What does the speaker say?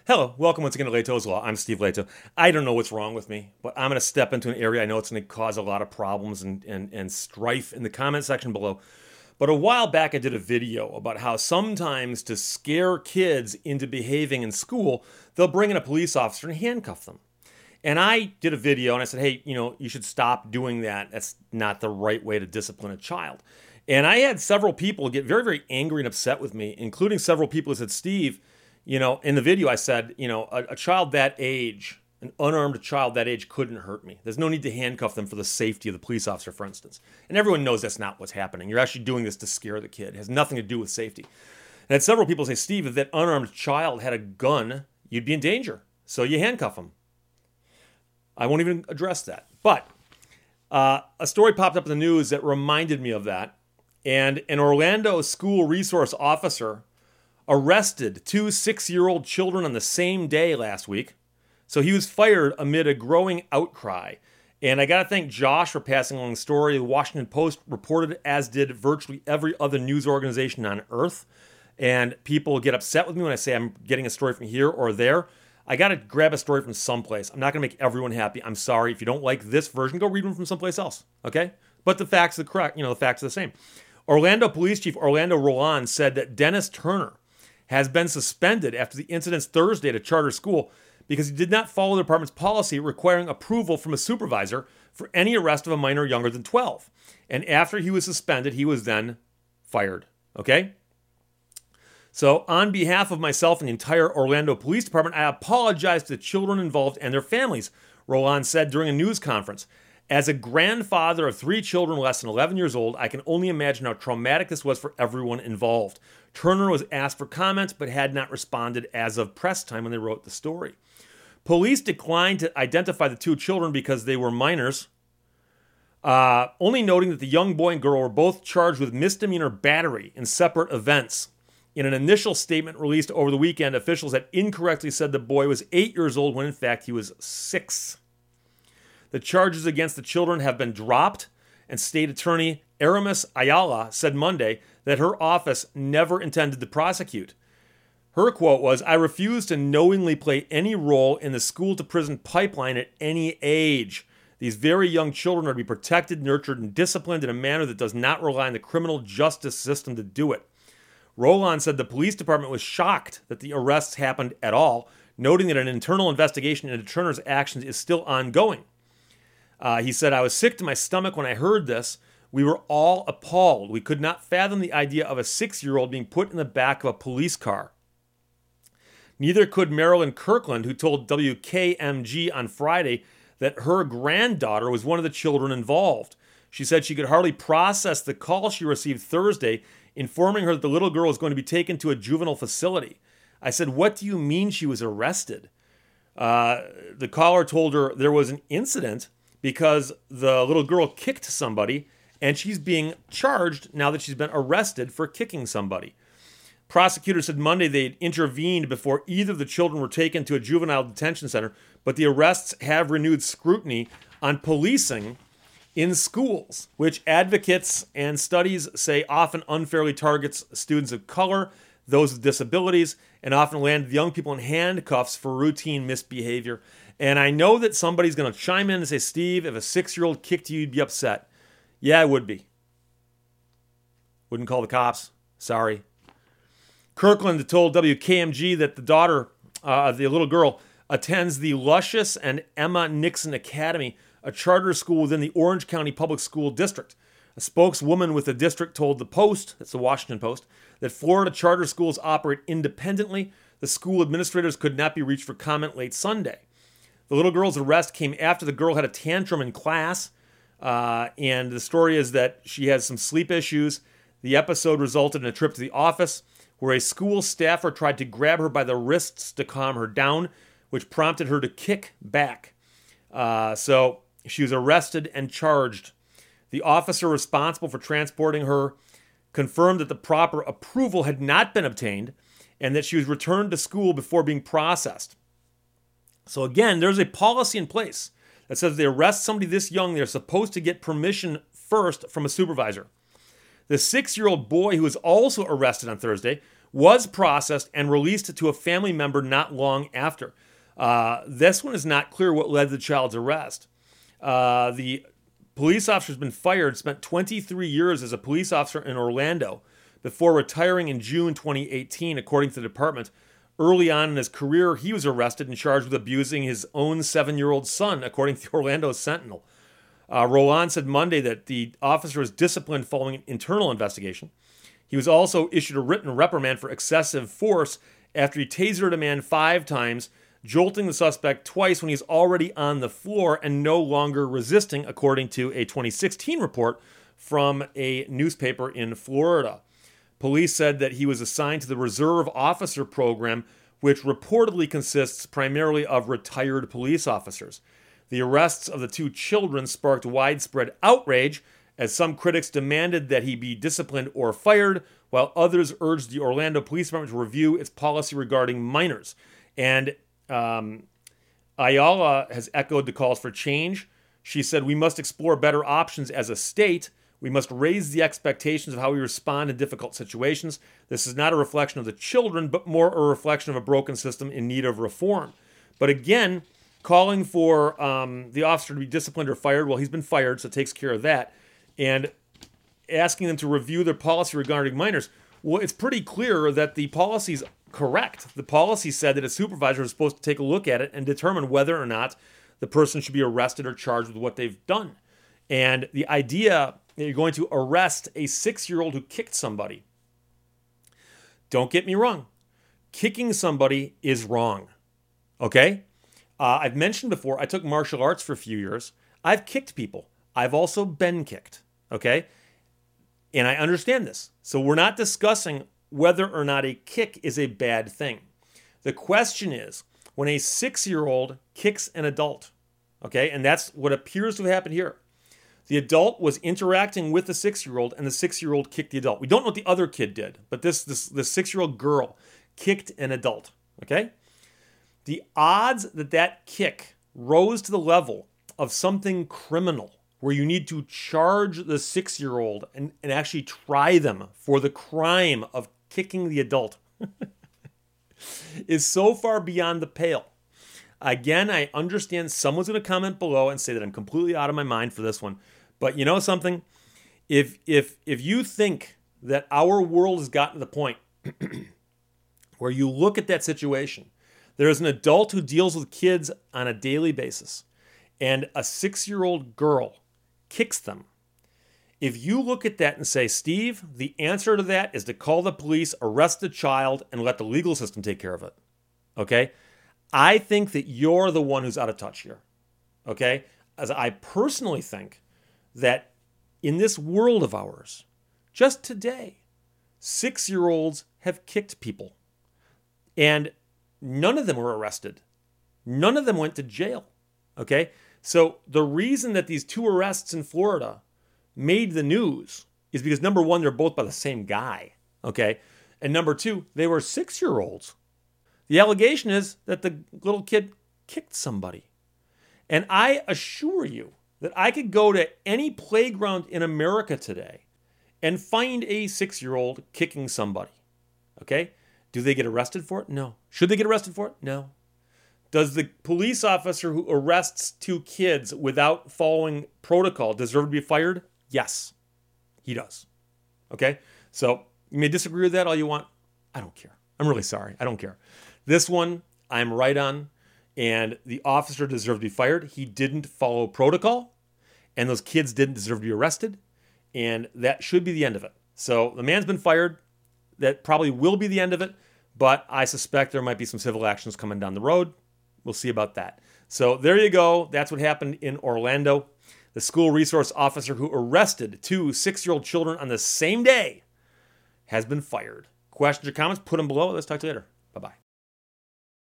Hello, welcome once again to Leto's Law. I'm Steve Leto. I don't know what's wrong with me, but I'm going to step into an area I know it's going to cause a lot of problems and strife in the comment section below. But a while back, I did a video about how sometimes to scare kids into behaving in school, they'll bring in a police officer and handcuff them. And I did a video and I said, hey, you should stop doing that. That's not the right way to discipline a child. And I had several people get very, very angry and upset with me, including several people who said, Steve, in the video I said, a child that age, an unarmed child that age couldn't hurt me. There's no need to handcuff them for the safety of the police officer, for instance. And everyone knows that's not what's happening. You're actually doing this to scare the kid. It has nothing to do with safety. And I had several people say, Steve, if that unarmed child had a gun, you'd be in danger. So you handcuff him. I won't even address that. But a story popped up in the news that reminded me of that. And an Orlando school resource officer arrested two 6-year-old children on the same day last week. So he was fired amid a growing outcry. And I got to thank Josh for passing along the story. The Washington Post reported it, as did virtually every other news organization on earth. And people get upset with me when I say I'm getting a story from here or there. I got to grab a story from someplace. I'm not going to make everyone happy. I'm sorry. If you don't like this version, go read one from someplace else. Okay? But the facts are correct. The facts are the same. Orlando Police Chief Orlando Roland said that Dennis Turner has been suspended after the incidents Thursday at a charter school because he did not follow the department's policy requiring approval from a supervisor for any arrest of a minor younger than 12. And after he was suspended, he was then fired. Okay? So on behalf of myself and the entire Orlando Police Department, I apologize to the children involved and their families, Roland said during a news conference. As a grandfather of 3 children less than 11 years old, I can only imagine how traumatic this was for everyone involved. Turner was asked for comment, but had not responded as of press time when they wrote the story. Police declined to identify the 2 children because they were minors, only noting that the young boy and girl were both charged with misdemeanor battery in separate events. In an initial statement released over the weekend, officials had incorrectly said the boy was 8 years old when in fact he was 6. The charges against the children have been dropped, and State Attorney Aramis Ayala said Monday that her office never intended to prosecute. Her quote was, "I refuse to knowingly play any role in the school-to-prison pipeline at any age. These very young children are to be protected, nurtured, and disciplined in a manner that does not rely on the criminal justice system to do it." Roland said the police department was shocked that the arrests happened at all, noting that an internal investigation into Turner's actions is still ongoing. He said, "I was sick to my stomach when I heard this. We were all appalled. We could not fathom the idea of a 6-year-old being put in the back of a police car." Neither could Marilyn Kirkland, who told WKMG on Friday that her granddaughter was one of the children involved. She said she could hardly process the call she received Thursday, informing her that the little girl was going to be taken to a juvenile facility. I said, "What do you mean she was arrested?" The caller told her there was an incident because the little girl kicked somebody, and she's being charged now that she's been arrested for kicking somebody. Prosecutors said Monday they had intervened before either of the children were taken to a juvenile detention center, but the arrests have renewed scrutiny on policing in schools, which advocates and studies say often unfairly targets students of color, those with disabilities, and often land young people in handcuffs for routine misbehavior. And I know that somebody's going to chime in and say, Steve, if a 6-year-old kicked you, you'd be upset. Yeah, I would be. Wouldn't call the cops. Sorry. Kirkland told WKMG that the daughter, the little girl, attends the Luscious and Emma Nixon Academy, a charter school within the Orange County Public School District. A spokeswoman with the district told the Post, that's the Washington Post, that Florida charter schools operate independently. The school administrators could not be reached for comment late Sunday. The little girl's arrest came after the girl had a tantrum in class, and the story is that she has some sleep issues. The episode resulted in a trip to the office, where a school staffer tried to grab her by the wrists to calm her down, which prompted her to kick back. So she was arrested and charged. The officer responsible for transporting her confirmed that the proper approval had not been obtained and that she was returned to school before being processed. So again, there's a policy in place that says if they arrest somebody this young, they're supposed to get permission first from a supervisor. The 6-year-old boy who was also arrested on Thursday was processed and released to a family member not long after. This one is not clear what led to the child's arrest. The police officer has been fired, spent 23 years as a police officer in Orlando before retiring in June 2018, according to the department. Early on in his career, he was arrested and charged with abusing his own 7-year-old son, according to the Orlando Sentinel. Roland said Monday that the officer was disciplined following an internal investigation. He was also issued a written reprimand for excessive force after he tasered a man 5 times, jolting the suspect twice when he's already on the floor and no longer resisting, according to a 2016 report from a newspaper in Florida. Police said that he was assigned to the Reserve Officer Program, which reportedly consists primarily of retired police officers. The arrests of the 2 children sparked widespread outrage, as some critics demanded that he be disciplined or fired, while others urged the Orlando Police Department to review its policy regarding minors. And Ayala has echoed the calls for change. She said, "We must explore better options as a state. We must raise the expectations of how we respond in difficult situations. This is not a reflection of the children, but more a reflection of a broken system in need of reform." But again, calling for the officer to be disciplined or fired, well, he's been fired, so it takes care of that. And asking them to review their policy regarding minors. Well, it's pretty clear that the policy's correct. The policy said that a supervisor is supposed to take a look at it and determine whether or not the person should be arrested or charged with what they've done. And the idea that you're going to arrest a 6-year-old who kicked somebody, don't get me wrong, kicking somebody is wrong, okay? I've mentioned before, I took martial arts for a few years. I've kicked people. I've also been kicked, okay? And I understand this. So we're not discussing whether or not a kick is a bad thing. The question is, when a 6-year-old kicks an adult, okay? And that's what appears to have happened here. The adult was interacting with the 6-year-old, and the 6-year-old kicked the adult. We don't know what the other kid did, but this 6-year-old girl kicked an adult, okay? The odds that that kick rose to the level of something criminal, where you need to charge the 6-year-old and actually try them for the crime of kicking the adult, is so far beyond the pale. Again, I understand someone's going to comment below and say that I'm completely out of my mind for this one. But you know something? If you think that our world has gotten to the point where you look at that situation, there is an adult who deals with kids on a daily basis, and a 6-year-old girl kicks them. If you look at that and say, Steve, the answer to that is to call the police, arrest the child, and let the legal system take care of it, okay? I think that you're the one who's out of touch here, okay? As I personally think that in this world of ours, just today, 6-year-olds have kicked people. And none of them were arrested. None of them went to jail, okay? So the reason that these 2 arrests in Florida made the news is because, number one, they're both by the same guy, okay? And number 2, they were 6-year-olds. The allegation is that the little kid kicked somebody. And I assure you that I could go to any playground in America today and find a 6-year-old kicking somebody. Okay? Do they get arrested for it? No. Should they get arrested for it? No. Does the police officer who arrests 2 kids without following protocol deserve to be fired? Yes, he does. Okay? So you may disagree with that all you want. I don't care. I'm really sorry. I don't care. This one, I'm right on. And the officer deserved to be fired. He didn't follow protocol. And those kids didn't deserve to be arrested. And that should be the end of it. So the man's been fired. That probably will be the end of it. But I suspect there might be some civil actions coming down the road. We'll see about that. So there you go. That's what happened in Orlando. The school resource officer who arrested 2 6-year-old children on the same day has been fired. Questions or comments? Put them below. Let's talk to you later. Bye-bye.